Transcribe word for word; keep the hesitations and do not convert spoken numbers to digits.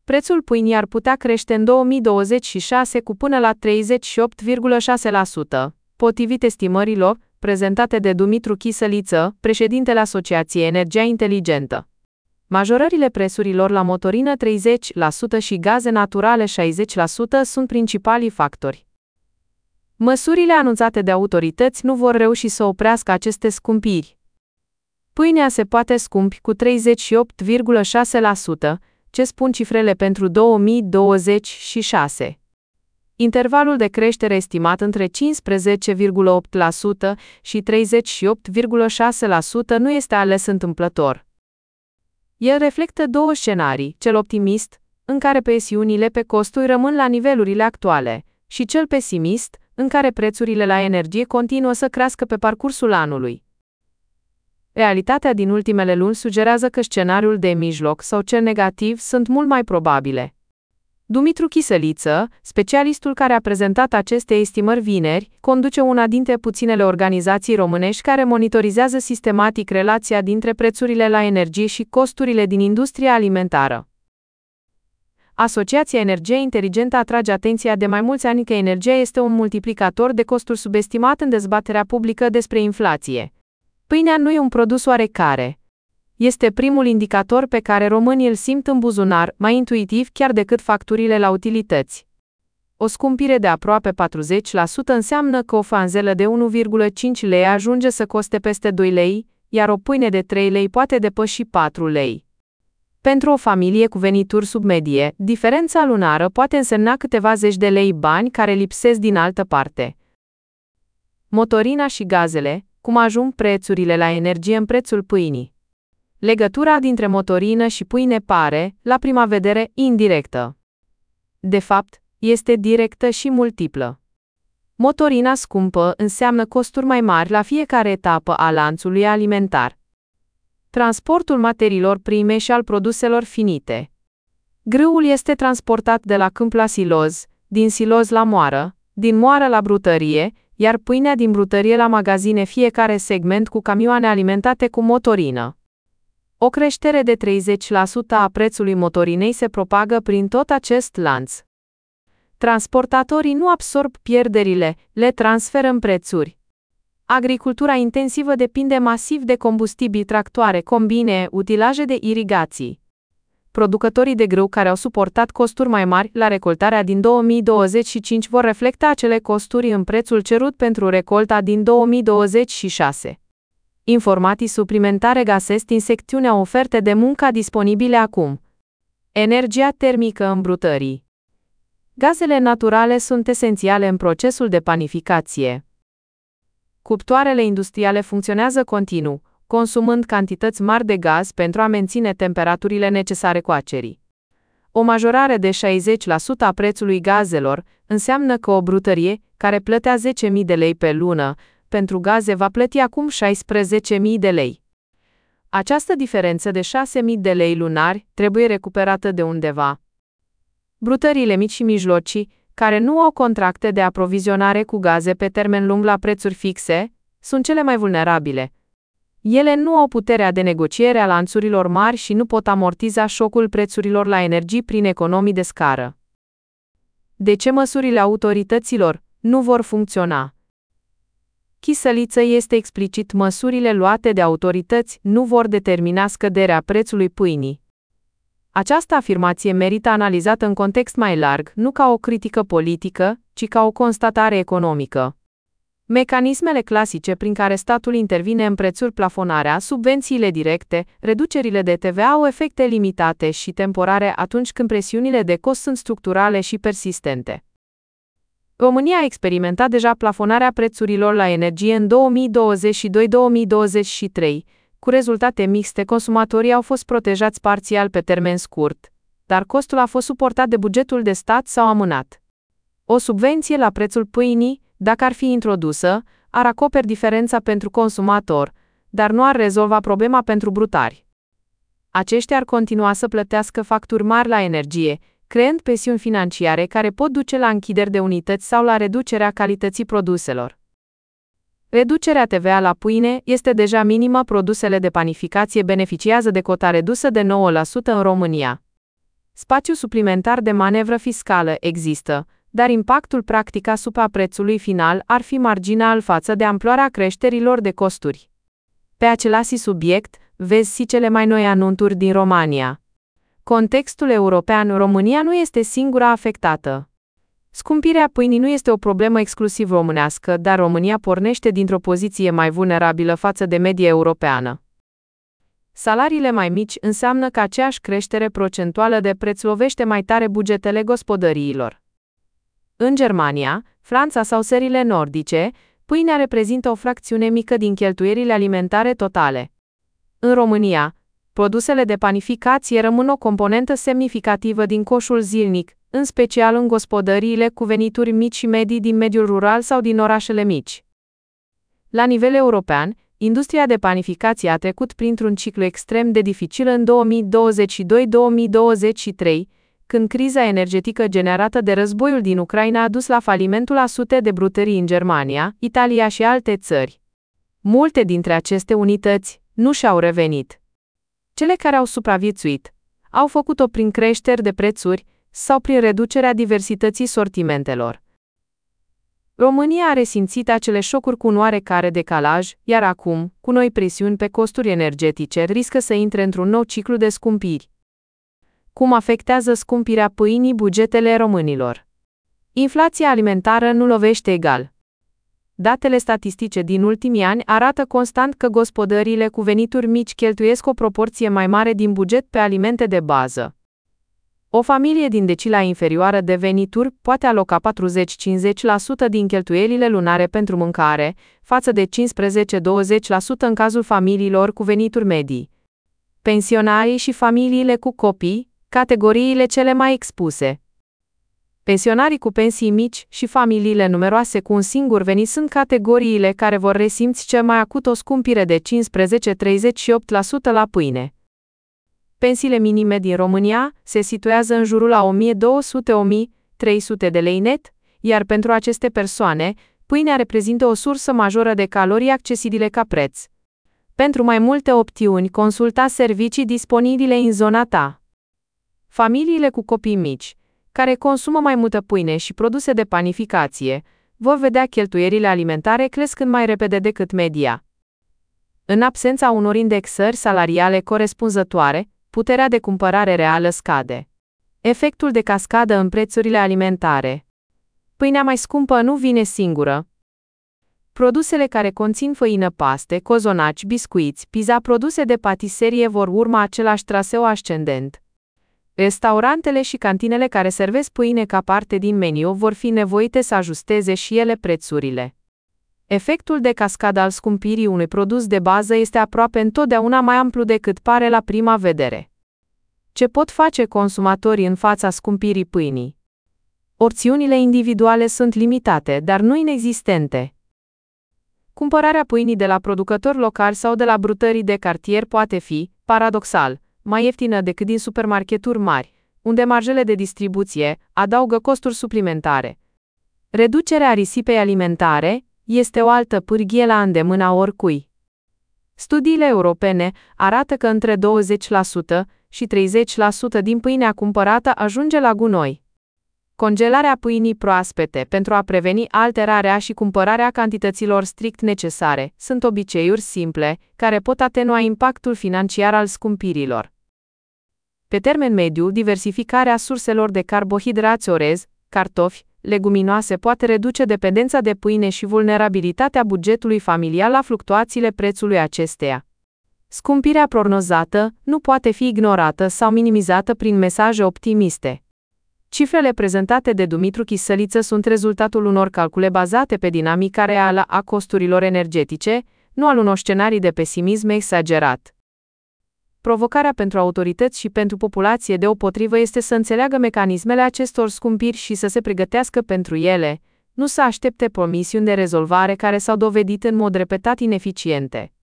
prețul pâinii ar putea crește în două mii douăzeci și șase cu până la treizeci și opt virgulă șase la sută, potrivit estimărilor prezentate de Dumitru Chisăliță, președintele Asociației Energia Inteligentă. Majorările prețurilor la motorină treizeci la sută și gaze naturale șaizeci la sută sunt principalii factori. Măsurile anunțate de autorități nu vor reuși să oprească aceste scumpiri. Pâinea se poate scumpi cu treizeci și opt virgulă șase la sută, ce spun cifrele pentru două mii douăzeci și șase. Intervalul de creștere estimat între cincisprezece virgulă opt la sută și treizeci și opt virgulă șase la sută nu este ales întâmplător. El reflectă două scenarii, cel optimist, în care presiunile pe costuri rămân la nivelurile actuale, și cel pesimist, în care prețurile la energie continuă să crească pe parcursul anului. Realitatea din ultimele luni sugerează că scenariul de mijloc sau cel negativ sunt mult mai probabile. Dumitru Chisăliță, specialistul care a prezentat aceste estimări vineri, conduce una dintre puținele organizații românești care monitorizează sistematic relația dintre prețurile la energie și costurile din industria alimentară. Asociația Energia Inteligentă atrage atenția de mai mulți ani că energia este un multiplicator de costuri subestimat în dezbaterea publică despre inflație. Pâinea nu e un produs oarecare. Este primul indicator pe care românii îl simt în buzunar, mai intuitiv chiar decât facturile la utilități. O scumpire de aproape patruzeci la sută înseamnă că o fanzelă de unu virgulă cinci lei ajunge să coste peste doi lei, iar o pâine de trei lei poate depăși patru lei. Pentru o familie cu venituri sub medie, diferența lunară poate însemna câteva zeci de lei bani care lipsesc din altă parte. Motorina și gazele, cum ajung prețurile la energie în prețul pâinii. Legătura dintre motorină și pâine pare, la prima vedere, indirectă. De fapt, este directă și multiplă. Motorina scumpă înseamnă costuri mai mari la fiecare etapă a lanțului alimentar. Transportul materiilor prime și al produselor finite. Grâul este transportat de la câmp la siloz, din siloz la moară, din moară la brutărie, iar pâinea din brutărie la magazine, fiecare segment cu camioane alimentate cu motorină. O creștere de treizeci la sută a prețului motorinei se propagă prin tot acest lanț. Transportatorii nu absorb pierderile, le transferă în prețuri. Agricultura intensivă depinde masiv de combustibili, tractoare, combine, utilaje de irigații. Producătorii de grâu care au suportat costuri mai mari la recoltarea din două mii douăzeci și cinci vor reflecta acele costuri în prețul cerut pentru recolta din două mii douăzeci și șase. Informații suplimentare găsesc în secțiunea oferte de muncă disponibile acum. Energia termică în brutării. Gazele naturale sunt esențiale în procesul de panificație. Cuptoarele industriale funcționează continuu, consumând cantități mari de gaz pentru a menține temperaturile necesare coacerii. O majorare de șaizeci la sută a prețului gazelor înseamnă că o brutărie, care plătea zece mii de lei pe lună, pentru gaze va plăti acum șaisprezece mii de lei. Această diferență de șase mii de lei lunari trebuie recuperată de undeva. Brutăriile mici și mijlocii, care nu au contracte de aprovizionare cu gaze pe termen lung la prețuri fixe, sunt cele mai vulnerabile. Ele nu au puterea de negociere a lanțurilor mari și nu pot amortiza șocul prețurilor la energii prin economii de scară. De ce măsurile autorităților nu vor funcționa? Chisăliță este explicit: măsurile luate de autorități nu vor determina scăderea prețului pâinii. Această afirmație merită analizată în context mai larg, nu ca o critică politică, ci ca o constatare economică. Mecanismele clasice prin care statul intervine în prețuri, plafonarea, subvențiile directe, reducerile de T V A au efecte limitate și temporare atunci când presiunile de cost sunt structurale și persistente. România a experimentat deja plafonarea prețurilor la energie în două mii douăzeci și doi - două mii douăzeci și trei, cu rezultate mixte. Consumatorii au fost protejați parțial pe termen scurt, dar costul a fost suportat de bugetul de stat sau amânat. O subvenție la prețul pâinii, dacă ar fi introdusă, ar acoperi diferența pentru consumator, dar nu ar rezolva problema pentru brutari. Aceștia ar continua să plătească facturi mari la energie, creând presiuni financiare care pot duce la închideri de unități sau la reducerea calității produselor. Reducerea T V A la pâine este deja minimă. Produsele de panificație beneficiază de cota redusă de nouă la sută în România. Spațiu suplimentar de manevră fiscală există, dar impactul practic asupra prețului final ar fi marginal față de amploarea creșterilor de costuri. Pe același subiect, vezi și cele mai noi anunțuri din România. Contextul european, România nu este singura afectată. Scumpirea pâinii nu este o problemă exclusiv românească, dar România pornește dintr-o poziție mai vulnerabilă față de media europeană. Salariile mai mici înseamnă că aceeași creștere procentuală de preț lovește mai tare bugetele gospodăriilor. În Germania, Franța sau țările nordice, pâinea reprezintă o fracțiune mică din cheltuielile alimentare totale. În România, produsele de panificație rămân o componentă semnificativă din coșul zilnic, în special în gospodăriile cu venituri mici și medii din mediul rural sau din orașele mici. La nivel european, industria de panificație a trecut printr-un ciclu extrem de dificil în două mii douăzeci și doi - două mii douăzeci și trei, când criza energetică generată de războiul din Ucraina a dus la falimentul a sute de brutării în Germania, Italia și alte țări. Multe dintre aceste unități nu și-au revenit. Cele care au supraviețuit au făcut-o prin creșteri de prețuri sau prin reducerea diversității sortimentelor. România a resimțit acele șocuri cu un oarecare decalaj, iar acum, cu noi presiuni pe costuri energetice, riscă să intre într-un nou ciclu de scumpiri. Cum afectează scumpirea pâinii bugetele românilor? Inflația alimentară nu lovește egal. Datele statistice din ultimii ani arată constant că gospodăriile cu venituri mici cheltuiesc o proporție mai mare din buget pe alimente de bază. O familie din decila inferioară de venituri poate aloca patruzeci-cincizeci la sută din cheltuielile lunare pentru mâncare, față de cincisprezece-douăzeci la sută în cazul familiilor cu venituri medii. Pensionarii și familiile cu copii, categoriile cele mai expuse. Pensionarii cu pensii mici și familiile numeroase cu un singur venit sunt categoriile care vor resimți cel mai acut o scumpire de cincisprezece-treizeci și opt la sută la pâine. Pensiile minime din România se situează în jurul la o mie două sute - o mie trei sute de lei net, iar pentru aceste persoane, pâinea reprezintă o sursă majoră de calorii accesibile ca preț. Pentru mai multe opțiuni, consulta servicii disponibile în zona ta. Familiile cu copii mici, care consumă mai multă pâine și produse de panificație, vor vedea cheltuielile alimentare crescând mai repede decât media. În absența unor indexări salariale corespunzătoare, puterea de cumpărare reală scade. Efectul de cascadă în prețurile alimentare. Pâinea mai scumpă nu vine singură. Produsele care conțin făină, paste, cozonaci, biscuiți, pizza, produse de patiserie vor urma același traseu ascendent. Restaurantele și cantinele care servesc pâine ca parte din meniu vor fi nevoite să ajusteze și ele prețurile. Efectul de cascadă al scumpirii unui produs de bază este aproape întotdeauna mai amplu decât pare la prima vedere. Ce pot face consumatorii în fața scumpirii pâinii? Opțiunile individuale sunt limitate, dar nu inexistente. Cumpărarea pâinii de la producători locali sau de la brutării de cartier poate fi, paradoxal, mai ieftină decât din supermarketuri mari, unde marjele de distribuție adaugă costuri suplimentare. Reducerea risipei alimentare este o altă pârghie la îndemâna oricui. Studiile europene arată că între douăzeci la sută și treizeci la sută din pâinea cumpărată ajunge la gunoi. Congelarea pâinii proaspete pentru a preveni alterarea și cumpărarea cantităților strict necesare sunt obiceiuri simple, care pot atenua impactul financiar al scumpirilor. Pe termen mediu, diversificarea surselor de carbohidrați orez, cartofi, leguminoase poate reduce dependența de pâine și vulnerabilitatea bugetului familial la fluctuațiile prețului acesteia. Scumpirea prognozată nu poate fi ignorată sau minimizată prin mesaje optimiste. Cifrele prezentate de Dumitru Chisăliță sunt rezultatul unor calcule bazate pe dinamica reală a costurilor energetice, nu al unor scenarii de pesimism exagerat. Provocarea pentru autorități și pentru populație deopotrivă este să înțeleagă mecanismele acestor scumpiri și să se pregătească pentru ele, nu să aștepte promisiuni de rezolvare care s-au dovedit în mod repetat ineficiente.